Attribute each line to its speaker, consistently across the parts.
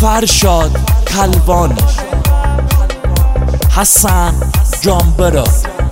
Speaker 1: فرشاد کلوانی، حسن جانبرا.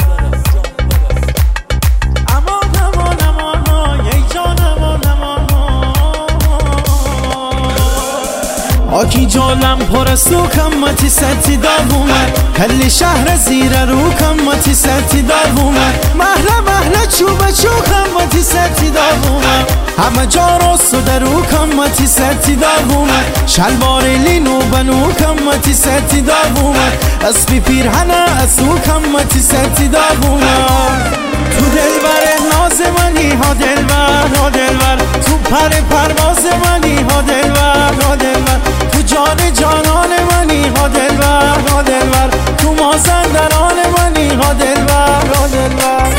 Speaker 2: آکی جالم پر سو کمتی ستی داومه کل شهر زیر رو کمتی ستی داومه محله چوبه چو کمتی ستی داومه همه جا راستو درو کمتی ستی داومه شلوار لینو بنو کمتی ستی داومه اسبی پیرهنه اسو کمتی ستی داومه تو دلبر ناز منی ها دلبر تو پرواز منی ها دلبر تو جان جانان منی ها دلبر تو مازندران منی ها دلبر.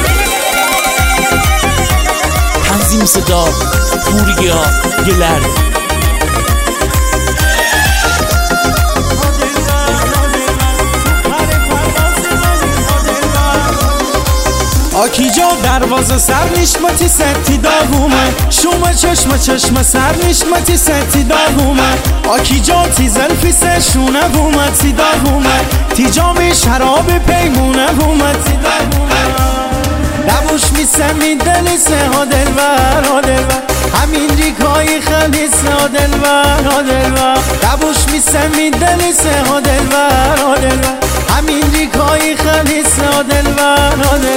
Speaker 1: تنظیم صدا پوریا گلر.
Speaker 2: آکی جا دروازه سر نشمتی ستی داغومه شوم چشم سر نشمتی ستی داغومه آکی جا تی زلفی سشونه بومتی داغومه تی جام شراب پیمونه بومتی داغومه لبوش میسمی دلیسه ها دلبر همین ریکای خلیسه ها دلبر لبوش میسمی دلیسه ها دلبر همین ریکای خلیسه ها دلبر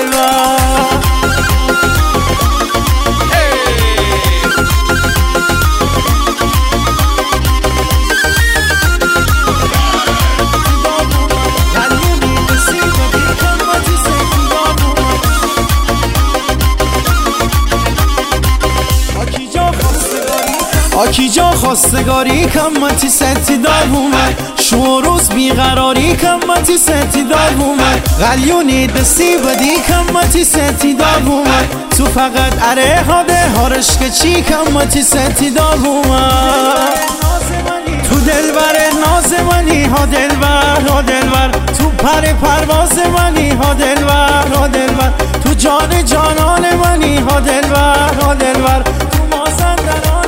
Speaker 2: آکی جا خواستگاری کمتی ستی داومه شوروز بیقراری کمتی ستی داومه غلیونی دستی بدی کمتی ستی داومه تو فقط اره هاده هارش که چی کمتی ستی داومه تو دلبر ناز منی ها دلبر تو پرواز منی ها دلبر تو جان جانان منی ها دلبر تو مازندران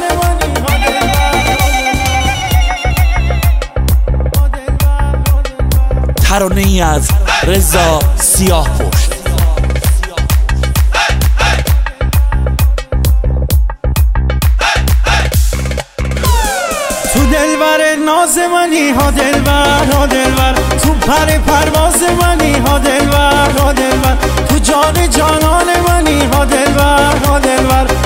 Speaker 1: ترانه ای از رضا سیاهپشت.
Speaker 2: تو دلبر ناز منی ها دلبر تو پرواز منی ها دلبر تو جان جانان منی ها دلبر